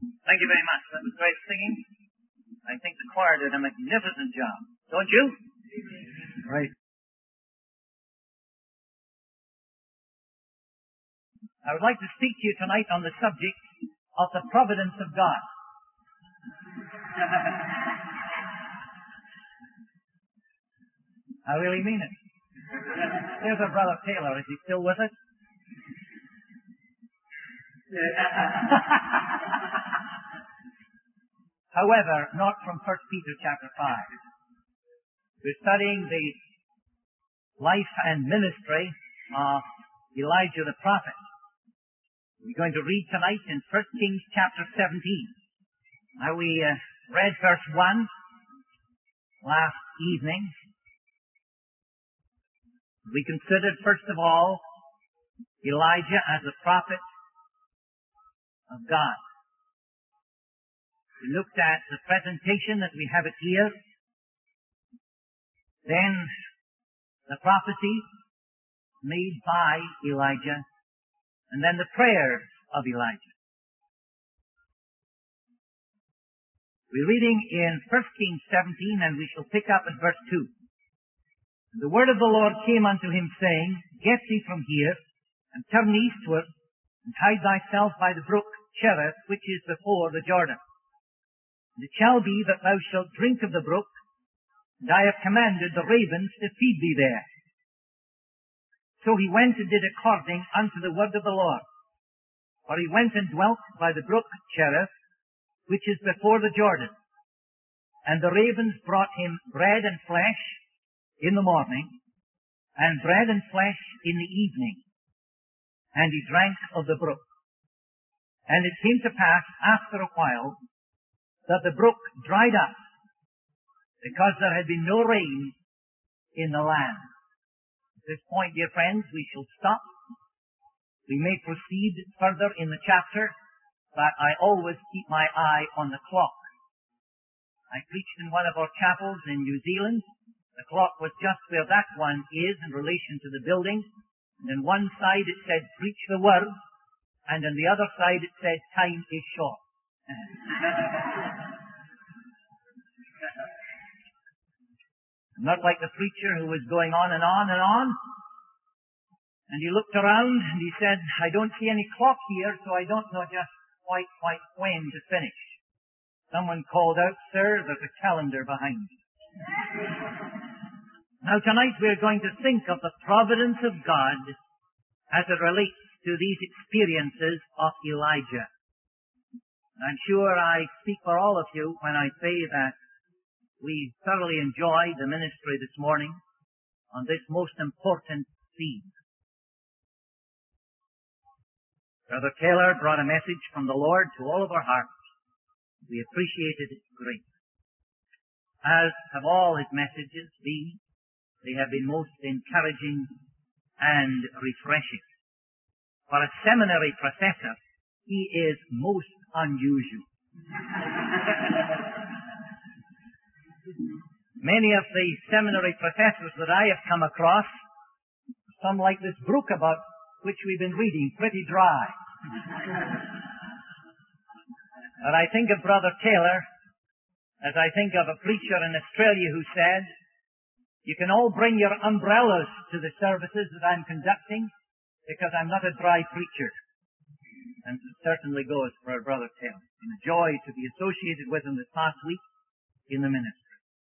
Thank you very much. That was great singing. I think the choir did a magnificent job. Don't you? Right. I would like to speak to you tonight on the subject of the providence of God. I really mean it. There's our brother Taylor. Is he still with us? However, not from 1 Peter chapter 5. We're studying the life and ministry of Elijah the prophet. We're going to read tonight in 1 Kings chapter 17. Now we read verse 1 last evening. We considered, first of all, Elijah as a prophet of God. We looked at the presentation that we have it here. Then the prophecy made by Elijah. And then the prayers of Elijah. We're reading in 1 Kings 17 and we shall pick up at verse 2. The word of the Lord came unto him saying, Get thee from here, and turn eastward, and hide thyself by the brook Cherith, which is before the Jordan. And it shall be that thou shalt drink of the brook, and I have commanded the ravens to feed thee there. So he went and did according unto the word of the Lord. For he went and dwelt by the brook Cherith, which is before the Jordan. And the ravens brought him bread and flesh in the morning, and bread and flesh in the evening. And he drank of the brook. And it came to pass after a while that the brook dried up, because there had been no rain in the land. At this point, dear friends, we shall stop. We may proceed further in the chapter, but I always keep my eye on the clock. I preached in one of our chapels in New Zealand. The clock was just where that one is in relation to the building. And on one side it said, Preach the word, and on the other side it said, Time is short. Not like the preacher who was going on and on and on. And he looked around and he said, I don't see any clock here, so I don't know just quite when to finish. Someone called out, Sir, there's a calendar behind you. Now tonight we're going to think of the providence of God as it relates to these experiences of Elijah. I'm sure I speak for all of you when I say that we thoroughly enjoyed the ministry this morning on this most important theme. Brother Taylor brought a message from the Lord to all of our hearts. We appreciated it greatly. As have all his messages been, they have been most encouraging and refreshing. For a seminary professor, he is most unusual. Many of the seminary professors that I have come across, some like this brook about which we've been reading, pretty dry. But I think of Brother Taylor, as I think of a preacher in Australia who said, You can all bring your umbrellas to the services that I'm conducting, because I'm not a dry preacher. And it certainly goes for our Brother Taylor. It's been a joy to be associated with him this past week in the ministry.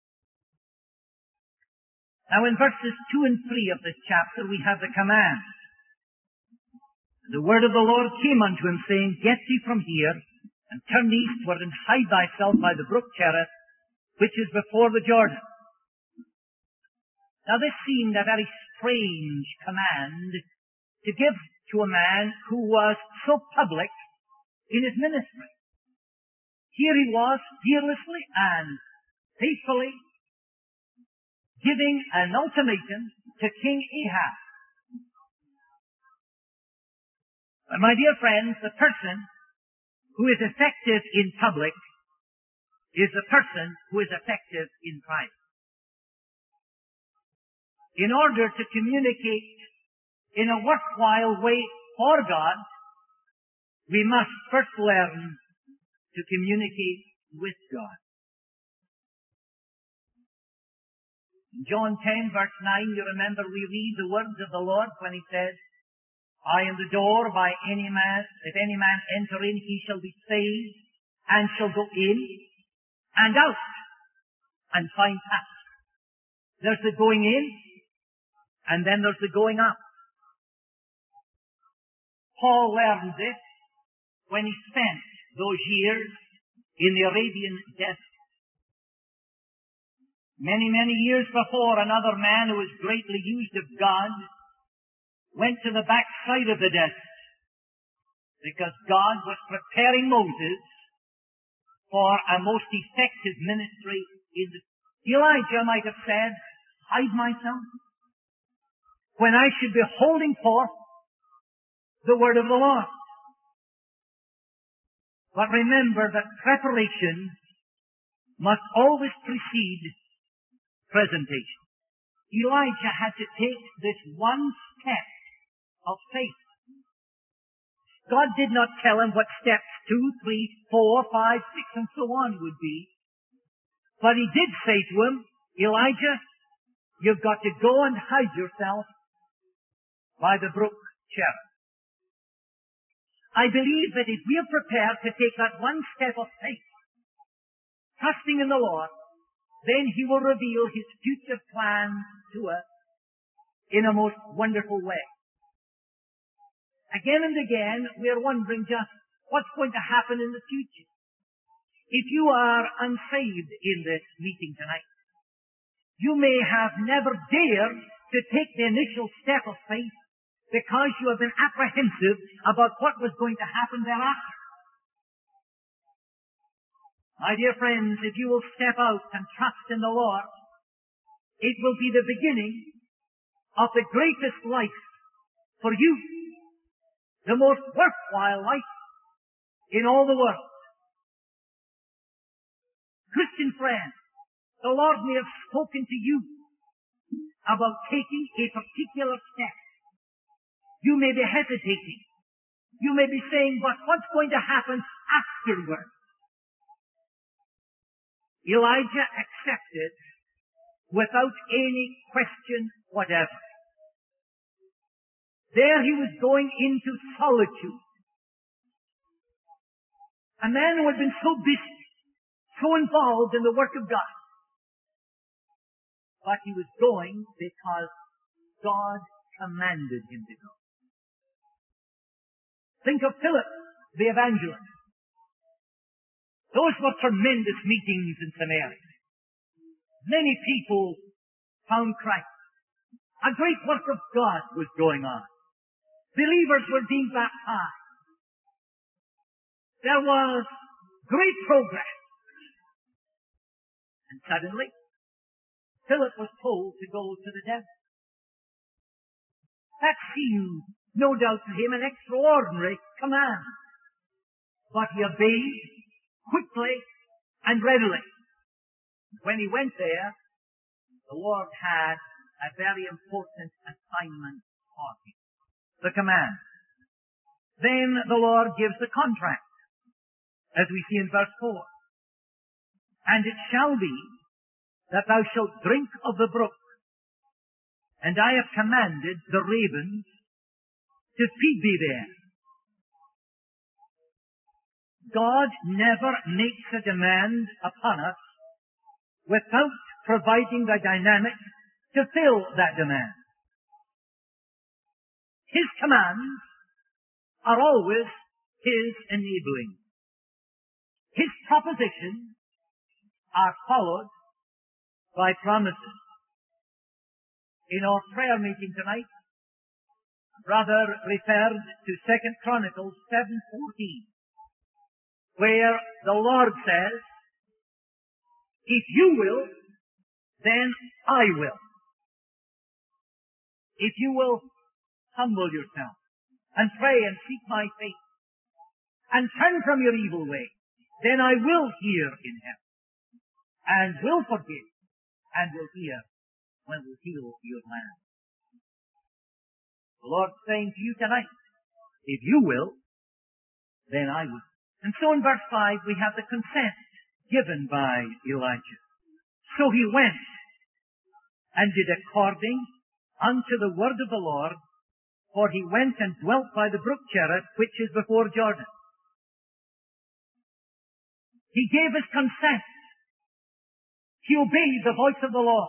Now in verses 2 and 3 of this chapter we have the command. The word of the Lord came unto him, saying, Get thee from here, and turn eastward, and hide thyself by the brook Cherith, which is before the Jordan. Now this seemed a very strange command to give to a man who was so public in his ministry. Here he was, fearlessly and faithfully giving an ultimatum to King Ahab. But my dear friends, the person who is effective in public is the person who is effective in private. In order to communicate in a worthwhile way for God, we must first learn to communicate with God. In John 10 verse 9, you remember we read the words of the Lord when He says, I am the door, if any man enter in, he shall be saved, and shall go in, and out, and find pasture. There's the going in, and then there's the going out. Paul learned this when he spent those years in the Arabian desert. Many, many years before, another man who was greatly used of God went to the backside of the desert because God was preparing Moses for a most effective ministry in the... Elijah might have said, hide myself when I should be holding forth the word of the Lord. But remember that preparation must always precede presentation. Elijah had to take this one step of faith. God did not tell him what steps 2, 3, 4, 5, 6, and so on would be. But He did say to him, Elijah, you've got to go and hide yourself by the brook Cherith. I believe that if we are prepared to take that one step of faith, trusting in the Lord, then He will reveal His future plans to us in a most wonderful way. Again and again, we are wondering just what's going to happen in the future. If you are unsaved in this meeting tonight, you may have never dared to take the initial step of faith because you have been apprehensive about what was going to happen thereafter. My dear friends, if you will step out and trust in the Lord, it will be the beginning of the greatest life for you, the most worthwhile life in all the world. Christian friend, the Lord may have spoken to you about taking a particular step. You may be hesitating. You may be saying, but what's going to happen afterward? Elijah accepted without any question whatever. There he was going into solitude. A man who had been so busy, so involved in the work of God. But he was going because God commanded him to go. Think of Philip, the evangelist. Those were tremendous meetings in Samaria. Many people found Christ. A great work of God was going on. Believers were being baptized. There was great progress. And suddenly, Philip was told to go to the desert. That seemed, no doubt to him, an extraordinary command. But he obeyed quickly and readily. When he went there, the Lord had a very important assignment for him. The command. Then the Lord gives the contract, as we see in verse 4. And it shall be that thou shalt drink of the brook, and I have commanded the ravens to feed thee there. God never makes a demand upon us without providing the dynamic to fill that demand. His commands are always His enabling. His propositions are followed by promises. In our prayer meeting tonight, brother referred to 2 Chronicles 7:14, where the Lord says, if you will, then I will. If you will humble yourself and pray and seek my face and turn from your evil way, then I will hear in heaven and will forgive and will hear when will heal your land. The Lord's saying to you tonight, if you will, then I will. And so in verse 5 we have the consent given by Elijah. So he went and did according unto the word of the Lord, for he went and dwelt by the brook Cherith, which is before Jordan. He gave his consent. He obeyed the voice of the Lord.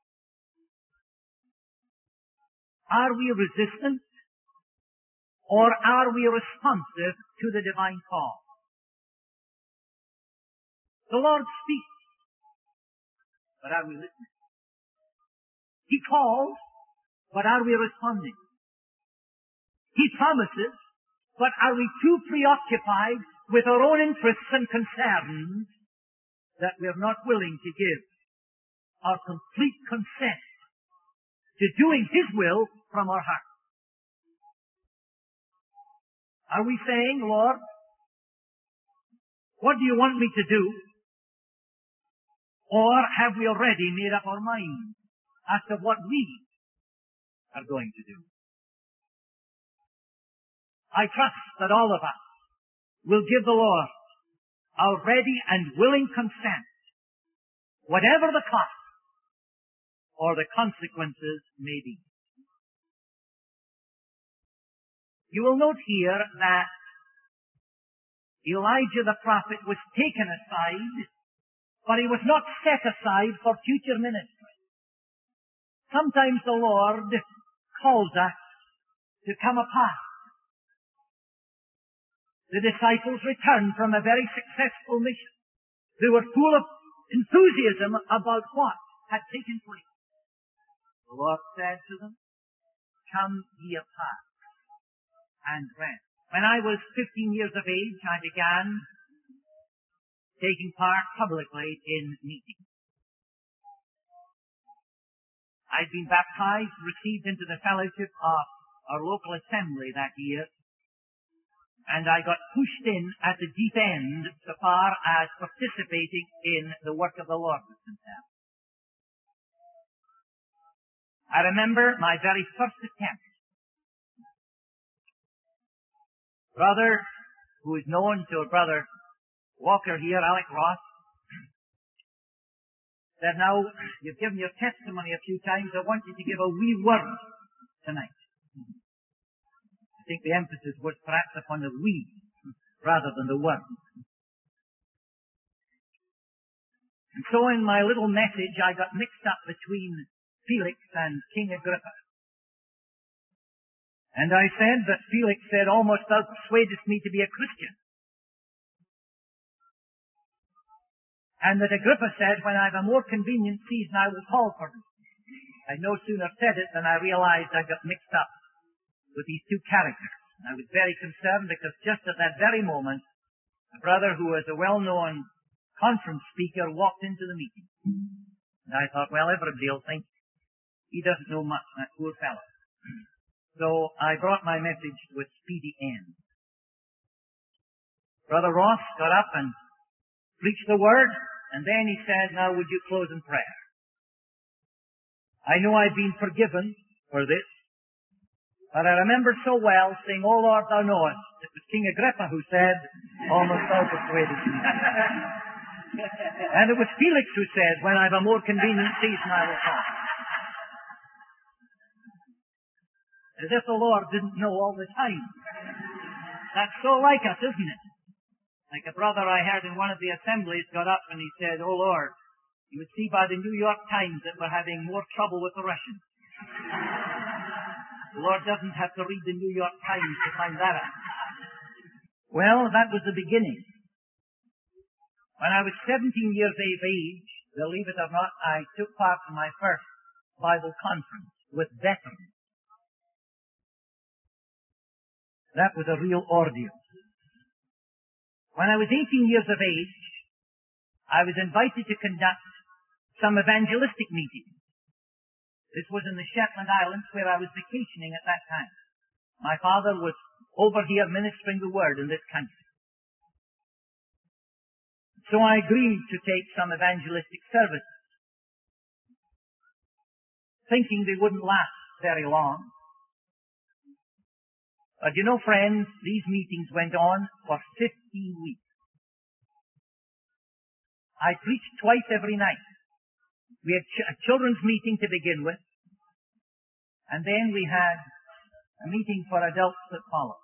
Are we resistant, or are we responsive to the divine call? The Lord speaks, but are we listening? He calls, but are we responding? He promises, but are we too preoccupied with our own interests and concerns that we're not willing to give our complete consent to doing His will from our heart? Are we saying, Lord, what do you want me to do? Or have we already made up our minds as to what we are going to do? I trust that all of us will give the Lord our ready and willing consent, whatever the cost or the consequences may be. You will note here that Elijah the prophet was taken aside, but he was not set aside for future ministry. Sometimes the Lord calls us to come apart. The disciples returned from a very successful mission. They were full of enthusiasm about what had taken place. The Lord said to them, "Come ye apart and rest." When I was 15 years of age, I began taking part publicly in meetings. I'd been baptized, received into the fellowship of our local assembly that year, and I got pushed in at the deep end so far as participating in the work of the Lord was concerned. I remember my very first attempt. Brother, who is known to Brother Walker here, Alec Ross, said, "Now, you've given your testimony a few times. I want you to give a wee word tonight." I think the emphasis was perhaps upon the we rather than the word. And so in my little message, I got mixed up between Felix and King Agrippa. And I said that Felix said, "Almost thou persuadest me to be a Christian." And that Agrippa said, "When I have a more convenient season, I will call for thee." I no sooner said it than I realized I got mixed up with these two characters. And I was very concerned because just at that very moment, a brother who was a well-known conference speaker walked into the meeting. And I thought, well, everybody will think he doesn't know much, that poor fellow. So I brought my message to a speedy end. Brother Ross got up and preached the word, and then he said, "Now would you close in prayer?" I know I've been forgiven for this, but I remember so well saying, "Oh Lord, thou knowest." It was King Agrippa who said, "Almost thou persuaded me." And it was Felix who said, "When I have a more convenient season, I will call." As if the Lord didn't know all the time. That's so like us, isn't it? Like a brother I heard in one of the assemblies got up and he said, "Oh Lord, you would see by the New York Times that we're having more trouble with the Russians." The Lord doesn't have to read the New York Times to find that out. Well, that was the beginning. When I was 17 years of age, believe it or not, I took part in my first Bible conference with veterans. That was a real ordeal. When I was 18 years of age, I was invited to conduct some evangelistic meetings. This was in the Shetland Islands where I was vacationing at that time. My father was over here ministering the word in this country. So I agreed to take some evangelistic services, thinking they wouldn't last very long. But you know, friends, these meetings went on for 15 weeks. I preached twice every night. We had a children's meeting to begin with, and then we had a meeting for adults that followed.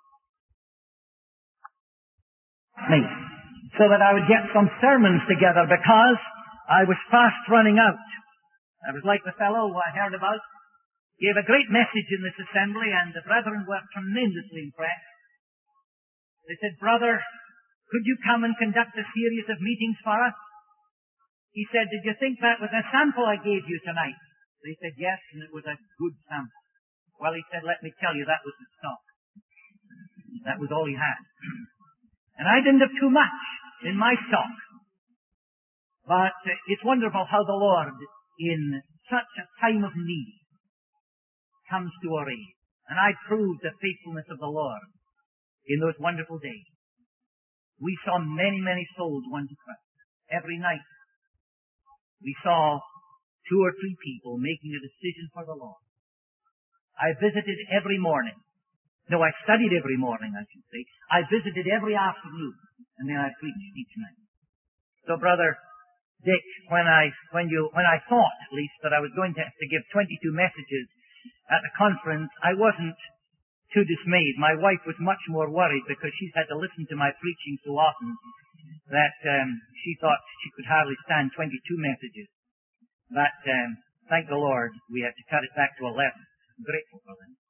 So that I would get some sermons together because I was fast running out. I was like the fellow who I heard about, gave a great message in this assembly, and the brethren were tremendously impressed. They said, "Brother, could you come and conduct a series of meetings for us?" He said, "Did you think that was a sample I gave you tonight?" They said, "Yes, and it was a good sample." Well, he said, "Let me tell you, that was the stock. That was all he had." And I didn't have too much in my stock. But it's wonderful how the Lord, in such a time of need, comes to our aid. And I proved the faithfulness of the Lord in those wonderful days. We saw many, many souls won to Christ. Every night we saw 2 or 3 people making a decision for the Lord. I visited every morning. No, I studied every morning, I should say. I visited every afternoon, and then I preached each night. So, Brother Dick, when I thought, at least, that I was going to have to give 22 messages at the conference, I wasn't too dismayed. My wife was much more worried because she's had to listen to my preaching so often that she thought she could hardly stand 22 messages. But thank the Lord, we had to cut it back to 11. I'm grateful for that.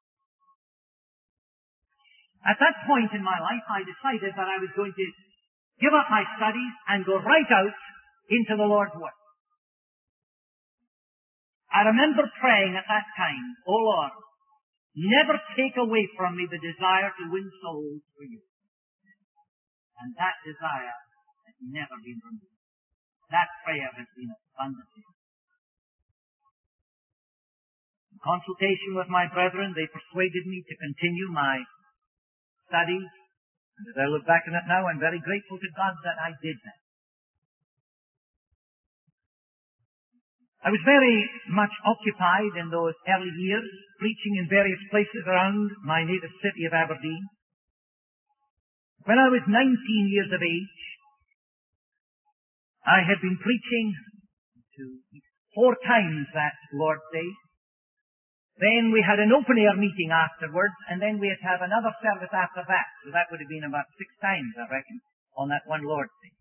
At that point in my life, I decided that I was going to give up my studies and go right out into the Lord's work. I remember praying at that time, "O Lord, never take away from me the desire to win souls for you." And that desire has never been removed. That prayer has been abundantly. In consultation with my brethren, they persuaded me to continue my studies. And as I look back on it now, I'm very grateful to God that I did that. I was very much occupied in those early years, preaching in various places around my native city of Aberdeen. When I was 19 years of age, I had been preaching to 4 times that Lord's Day. Then we had an open-air meeting afterwards, and then we had to have another service after that. So that would have been about 6 times, I reckon, on that one Lord's Day.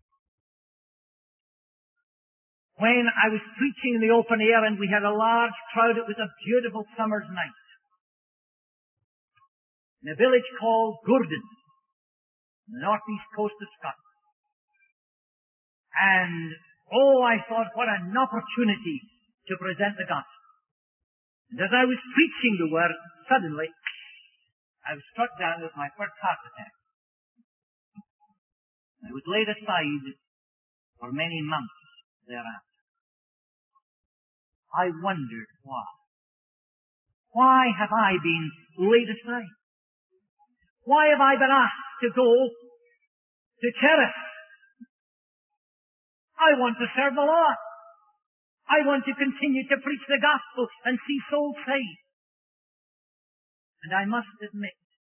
When I was preaching in the open air and we had a large crowd, it was a beautiful summer's night. In a village called Gourdon, on the northeast coast of Scotland. And, I thought, what an opportunity to present the gospel. And as I was preaching the word, suddenly, I was struck down with my first heart attack. I was laid aside for many months thereafter. I wondered why. Why have I been laid aside? Why have I been asked to go to Cherith? I want to serve the Lord. I want to continue to preach the gospel and see souls saved. And I must admit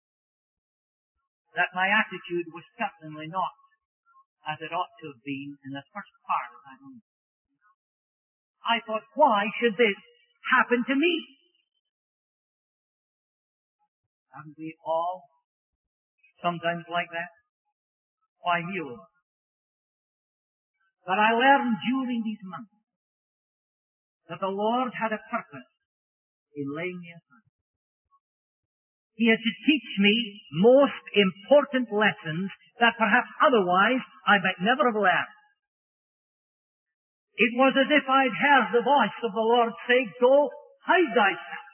that my attitude was certainly not as it ought to have been in the first part of that moment. I thought, why should this happen to me? Haven't we all sometimes like that? Why me, Lord? But I learned during these months that the Lord had a purpose in laying me aside. He had to teach me most important lessons that perhaps otherwise I might never have learned. It was as if I'd heard the voice of the Lord say, "Go, hide thyself."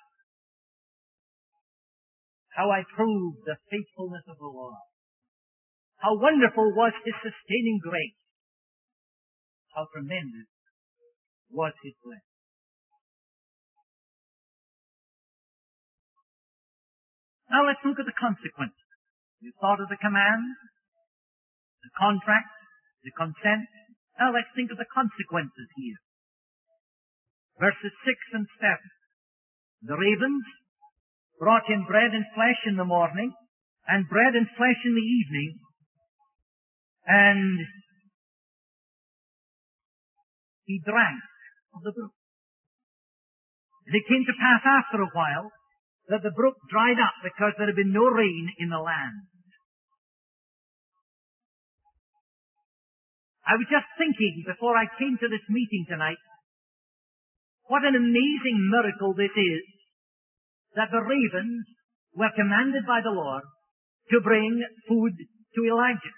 How I proved the faithfulness of the Lord. How wonderful was His sustaining grace. How tremendous was His blessing. Now let's look at the consequences. We've thought of the command, the contract, the consent. Now let's think of the consequences here. Verses 6 and 7. The ravens brought in bread and flesh in the morning, and bread and flesh in the evening, and he drank of the brook. And it came to pass after a while that the brook dried up because there had been no rain in the land. I was just thinking before I came to this meeting tonight, what an amazing miracle this is, that the ravens were commanded by the Lord to bring food to Elijah.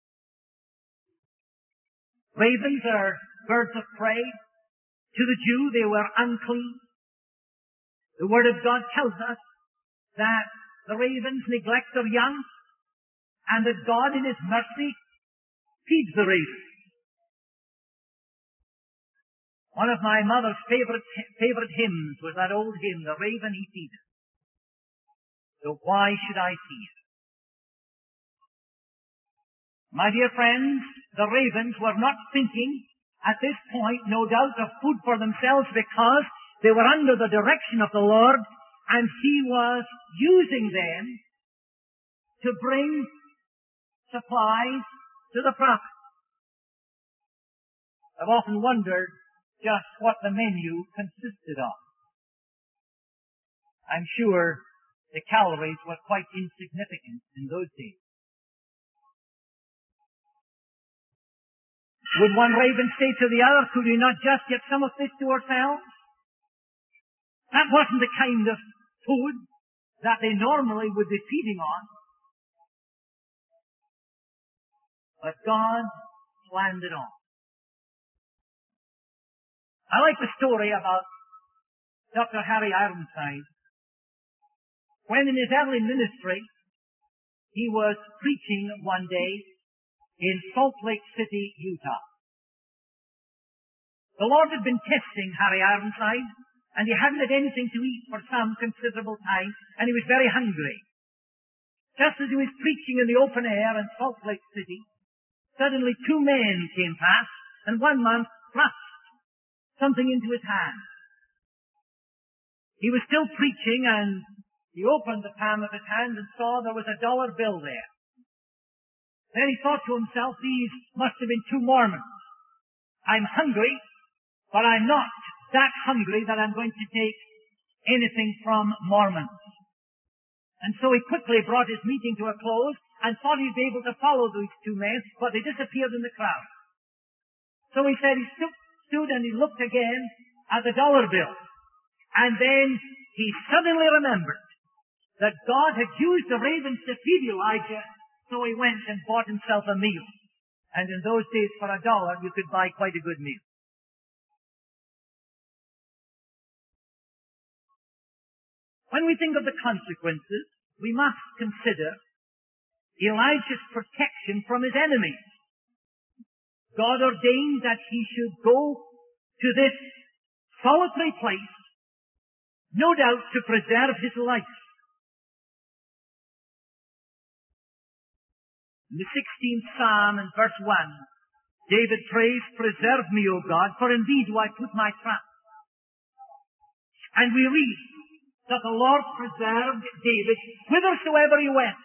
Ravens are birds of prey. To the Jew, they were unclean. The Word of God tells us that the ravens neglect their young, and that God in His mercy feeds the ravens. One of my mother's favorite hymns was that old hymn, "The Raven He Feedeth, so why should I fear?" My dear friends, the ravens were not thinking at this point, no doubt, of food for themselves, because they were under the direction of the Lord, and He was using them to bring supplies to the prophet. I've often wondered just what the menu consisted of. I'm sure the calories were quite insignificant in those days. Would one raven say to the other, "Could we not just get some of this to ourselves?" That wasn't the kind of food that they normally would be feeding on. But God planned it all. I like the story about Dr. Harry Ironside. When in his early ministry, he was preaching one day in Salt Lake City, Utah. The Lord had been testing Harry Ironside, and he hadn't had anything to eat for some considerable time, and he was very hungry. Just as he was preaching in the open air in Salt Lake City, suddenly two men came past, and one man thrust something into his hand. He was still preaching, and he opened the palm of his hand and saw there was a dollar bill there. Then he thought to himself, "These must have been two Mormons. I'm hungry, but I'm not that hungry that I'm going to take anything from Mormons." And so he quickly brought his meeting to a close and thought he'd be able to follow these two men, but they disappeared in the crowd. So he said he stood and he looked again at the dollar bill. And then he suddenly remembered that God had used the ravens to feed Elijah, so he went and bought himself a meal. And in those days, for $1, you could buy quite a good meal. When we think of the consequences, we must consider Elijah's protection from his enemies. God ordained that he should go to this solitary place, no doubt to preserve his life. In the 16th Psalm, in verse 1, David prays, "Preserve me, O God, for in thee do I put my trust." And we read that the Lord preserved David whithersoever he went.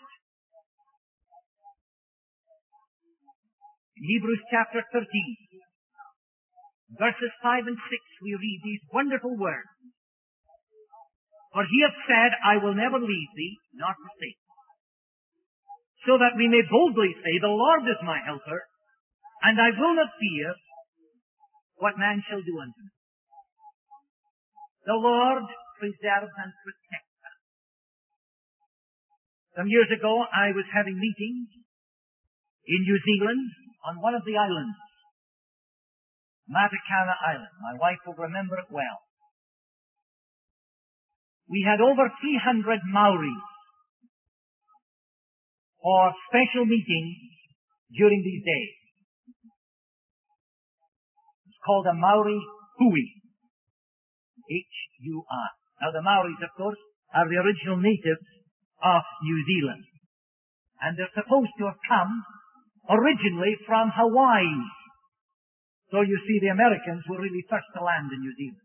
In Hebrews chapter 13, verses 5 and 6, we read these wonderful words. "For he hath said, I will never leave thee, nor forsake thee. So that we may boldly say, the Lord is my helper, and I will not fear what man shall do unto me." The Lord preserves and protects us. Some years ago, I was having meetings in New Zealand on one of the islands, Matakana Island. My wife will remember it well. We had over 300 Maoris for special meetings during these days. It's called a Maori Hui. H-U-I. Now the Maoris, of course, are the original natives of New Zealand. And they're supposed to have come originally from Hawaii. So you see, the Americans were really first to land in New Zealand.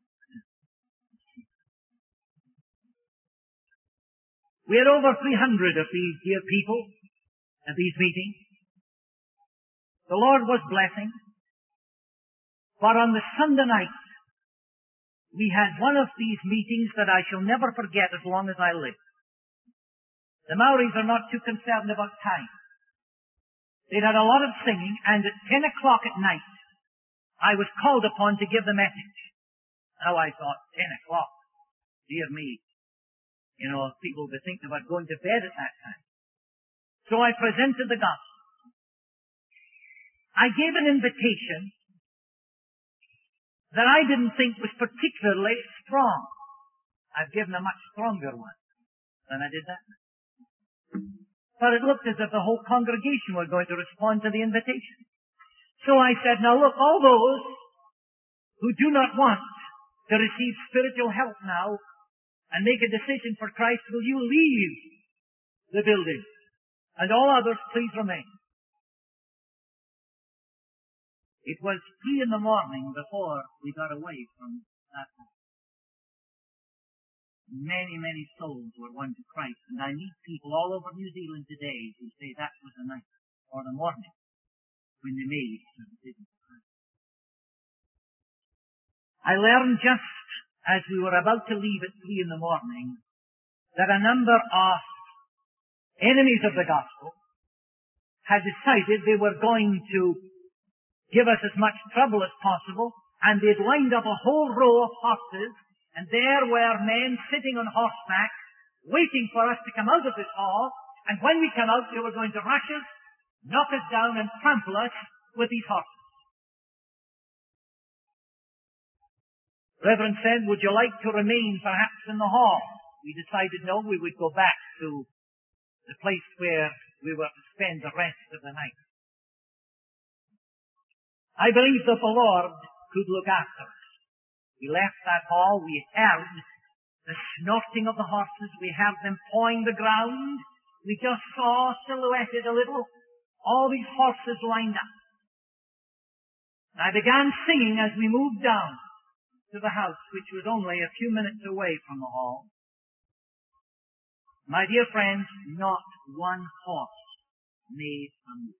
We had over 300 of these dear people at these meetings. The Lord was blessing. For on the Sunday night, we had one of these meetings that I shall never forget as long as I live. The Maoris are not too concerned about time. They'd had a lot of singing, and at 10 o'clock at night, I was called upon to give the message. Now I thought, 10 o'clock, dear me. You know, people would be thinking about going to bed at that time. So I presented the gospel. I gave an invitation that I didn't think was particularly strong. I've given a much stronger one than I did that. But it looked as if the whole congregation were going to respond to the invitation. So I said, now look, all those who do not want to receive spiritual help now and make a decision for Christ, will you leave the building? And all others, please remain. It was 3 in the morning before we got away from that home. Many, many souls were won to Christ, and I meet people all over New Zealand today who say that was the night or the morning when they made the decision for Christ. I learned just as we were about to leave at 3 in the morning that a number of enemies of the gospel had decided they were going to give us as much trouble as possible, and they'd lined up a whole row of horses, and there were men sitting on horseback, waiting for us to come out of this hall, and when we come out, they were going to rush us, knock us down, and trample us with these horses. Reverend said, would you like to remain perhaps in the hall? We decided no, we would go back to the place where we were to spend the rest of the night. I believe that the Lord could look after us. We left that hall, we heard the snorting of the horses, we heard them pawing the ground, we just saw silhouetted a little, all these horses lined up. And I began singing as we moved down to the house, which was only a few minutes away from the hall. My dear friends, not one horse made a move.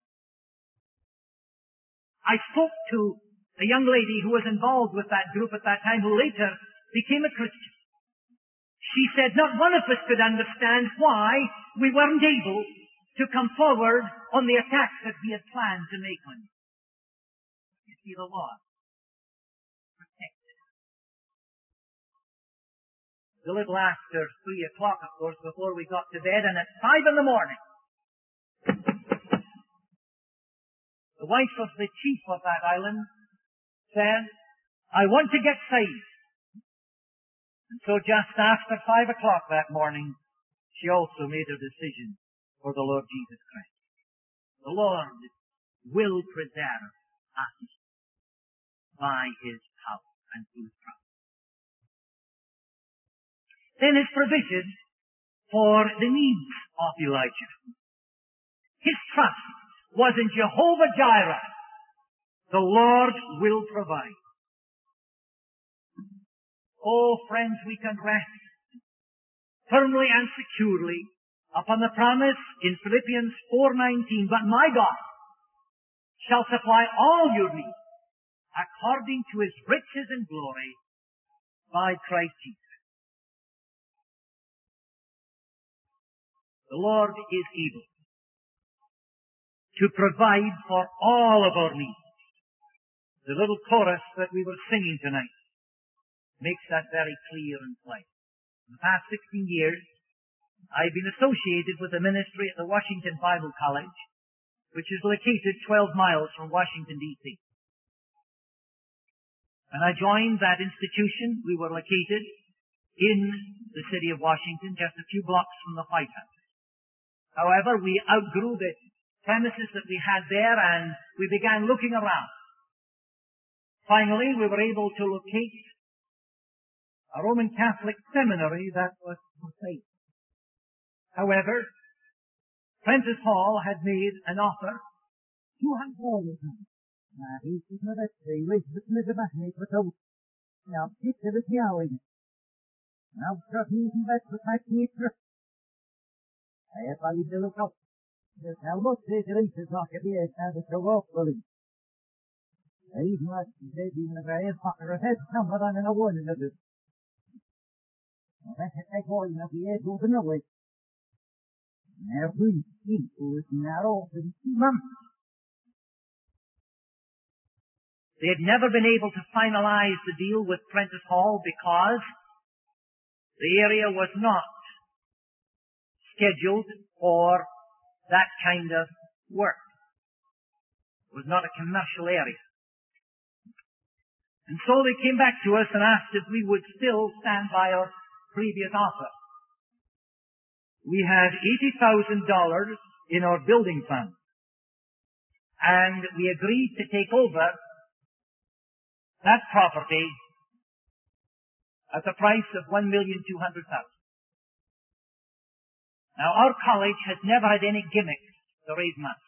I spoke to a young lady who was involved with that group at that time, who later became a Christian. She said not one of us could understand why we weren't able to come forward on the attack that we had planned to make on you. You see, the Lord protected us. A little after 3 o'clock, of course, before we got to bed, and at 5 in the morning, the wife of the chief of that island said, I want to get saved. And so just after 5 o'clock that morning, she also made a decision for the Lord Jesus Christ. The Lord will preserve us by His power and through His promise. Then His provision for the needs of Elijah. His trust was in Jehovah Jireh. The Lord will provide. Oh, friends, we can rest firmly and securely upon the promise in Philippians 4:19, but my God shall supply all your needs according to His riches and glory by Christ Jesus. The Lord is able to provide for all of our needs. The little chorus that we were singing tonight makes that very clear and plain. In the past 16 years, I've been associated with the ministry at the Washington Bible College, which is located 12 miles from Washington, D.C. When I joined that institution, we were located in the city of Washington, just a few blocks from the White House. However, we outgrew the premises that we had there, and we began looking around. Finally, we were able to locate a Roman Catholic seminary that was for sale. However, Prentice Hall had made an offer $200. Now, he said that they raised the Elizabeth for toast. Now, it's a bit yowling. Now, he's in that for my teacher. I have to look up. There's how much there's a little talk at the end, and it's a walk for him. Even like they even a very fucker of head number on a one in the I call you the air open away. Now we eat was narrow for 2 months. They had never been able to finalize the deal with Prentice Hall because the area was not scheduled for that kind of work. It was not a commercial area. And so they came back to us and asked if we would still stand by our previous offer. We had $80,000 in our building fund, and we agreed to take over that property at the price of $1,200,000. Now, our college has never had any gimmicks to raise money.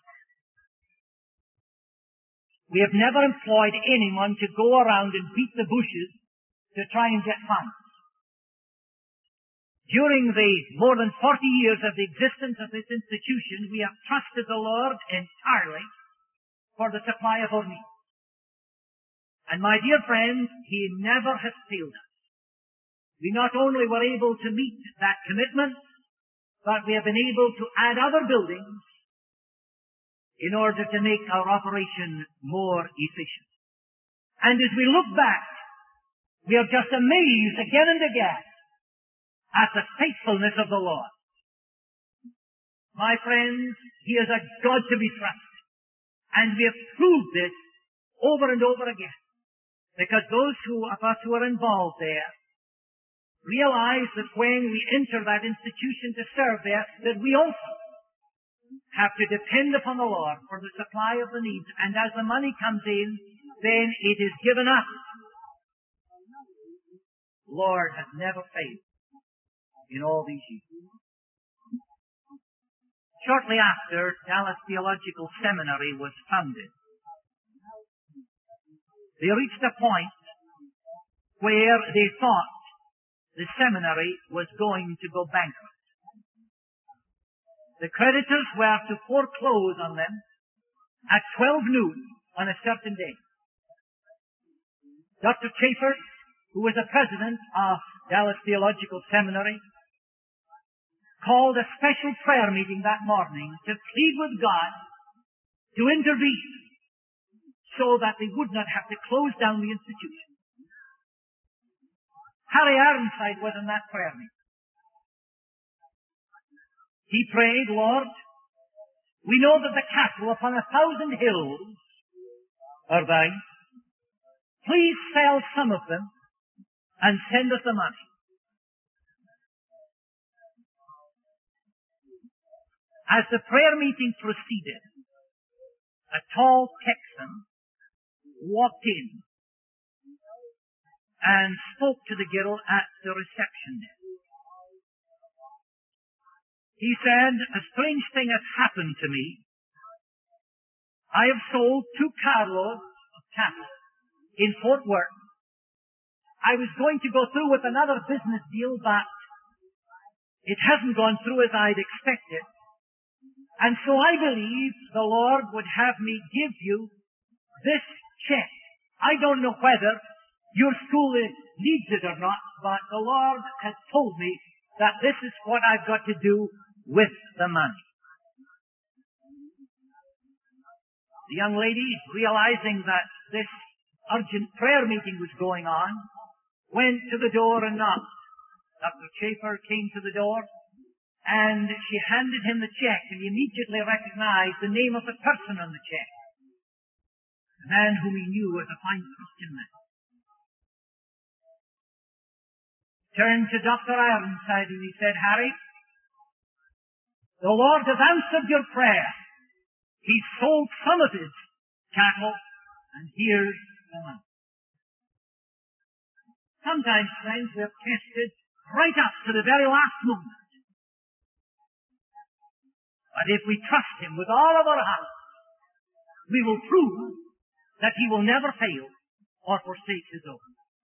We have never employed anyone to go around and beat the bushes to try and get funds. During the more than 40 years of the existence of this institution, we have trusted the Lord entirely for the supply of our needs. And my dear friends, He never has failed us. We not only were able to meet that commitment, but we have been able to add other buildings in order to make our operation more efficient. And as we look back, we are just amazed again and again at the faithfulness of the Lord. My friends, He is a God to be trusted. And we have proved this over and over again. Because those of us who are involved there realize that when we enter that institution to serve there, that we also have to depend upon the Lord for the supply of the needs. And as the money comes in, then it is given up. Lord has never failed in all these years. Shortly after, Dallas Theological Seminary was founded. They reached a point where they thought the seminary was going to go bankrupt. The creditors were to foreclose on them at 12 noon on a certain day. Dr. Chafer, who was the president of Dallas Theological Seminary, called a special prayer meeting that morning to plead with God to intervene so that they would not have to close down the institution. Harry Ironside was in that prayer meeting. He prayed, Lord, we know that the cattle upon 1,000 hills are thine. Please sell some of them and send us the money. As the prayer meeting proceeded, a tall Texan walked in and spoke to the girl at the reception desk. He said, a strange thing has happened to me. I have sold 2 carloads of cattle in Fort Worth. I was going to go through with another business deal, but it hasn't gone through as I'd expected. And so I believe the Lord would have me give you this check. I don't know whether your school needs it or not, but the Lord has told me that this is what I've got to do with the money. The young lady, realizing that this urgent prayer meeting was going on, went to the door and knocked. Dr. Chafer came to the door, and she handed him the check, and he immediately recognized the name of the person on the check. A man whom he knew as a fine Christian man. Turned to Dr. Ironside and he said, Harry, the Lord has answered your prayer. He sold some of his cattle, and here's the money. Sometimes, friends, we're tested right up to the very last moment. But if we trust Him with all of our hearts, we will prove that He will never fail or forsake His own.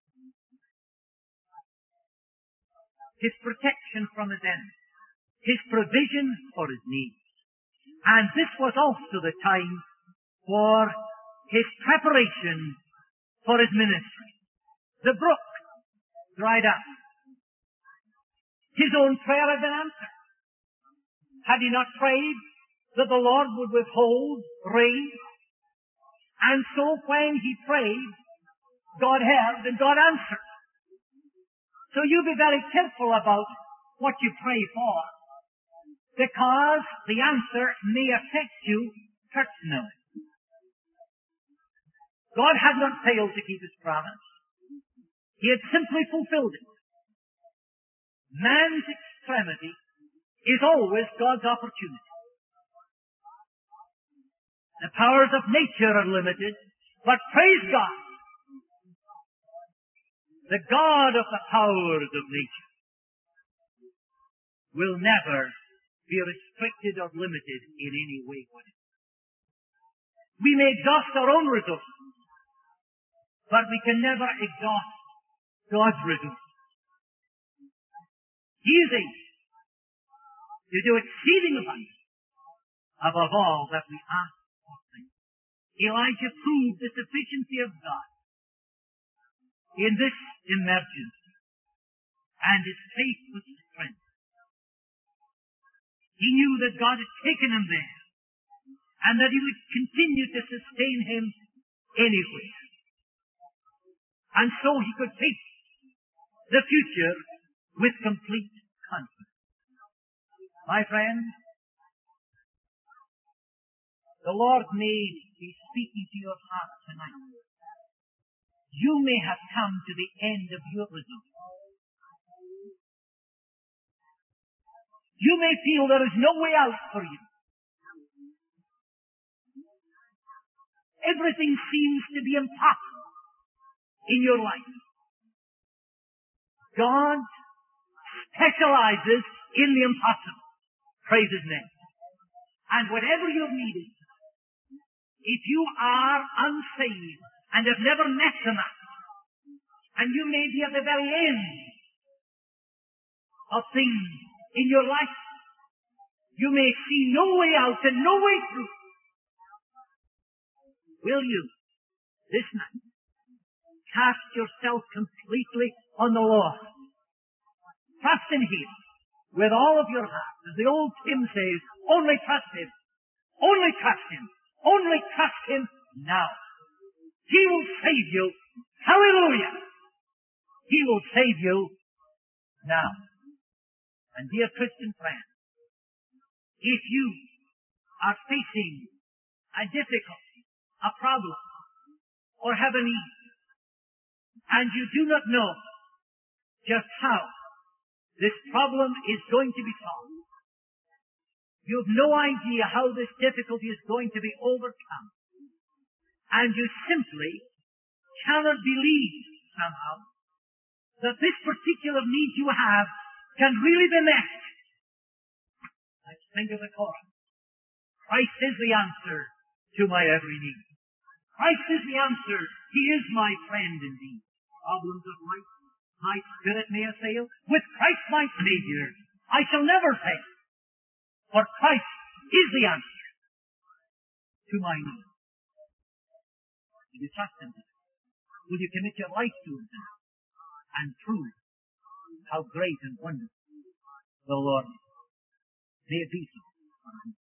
His protection from His enemies. His provision for His needs. And this was also the time for his preparation for his ministry. The brook dried up. His own prayer had been answered. Had he not prayed that the Lord would withhold rain? And so when he prayed, God heard and God answered. So you be very careful about what you pray for, because the answer may affect you personally. God had not failed to keep his promise. He had simply fulfilled it. Man's extremity is always God's opportunity. The powers of nature are limited, but praise God, the God of the powers of nature will never be restricted or limited in any way whatever. We may exhaust our own resources, but we can never exhaust God's resources. He is able to do exceeding abundantly above all that we ask or think. Elijah proved the sufficiency of God in this emergency, and his faith was strengthened. He knew that God had taken him there, and that he would continue to sustain him anywhere. And so he could face the future with complete confidence. My friends, the Lord may be speaking to your heart tonight. You may have come to the end of your resources. You may feel there is no way out for you. Everything seems to be impossible in your life. God specializes in the impossible. Praise his name. And whatever you've needed, if you are unsaved and have never met the Master, and you may be at the very end of things in your life, you may see no way out and no way through. Will you, this night, cast yourself completely on the Lord? Trust in him with all of your heart. As the old hymn says, only trust him. Only trust him. Only trust him now. He will save you. Hallelujah! He will save you now. And dear Christian friend, if you are facing a difficulty, a problem, or have a need, and you do not know just how this problem is going to be solved, you have no idea how this difficulty is going to be overcome, and you simply cannot believe somehow that this particular need you have can really be met. Let's think of the chorus. Christ is the answer to my every need. Christ is the answer. He is my friend indeed. Problems of life my spirit may assail. With Christ my Savior, I shall never fail. For Christ is the answer to my need. Will you trust him? Will you commit your life to him and prove how great and wonderful the Lord is? May it be so.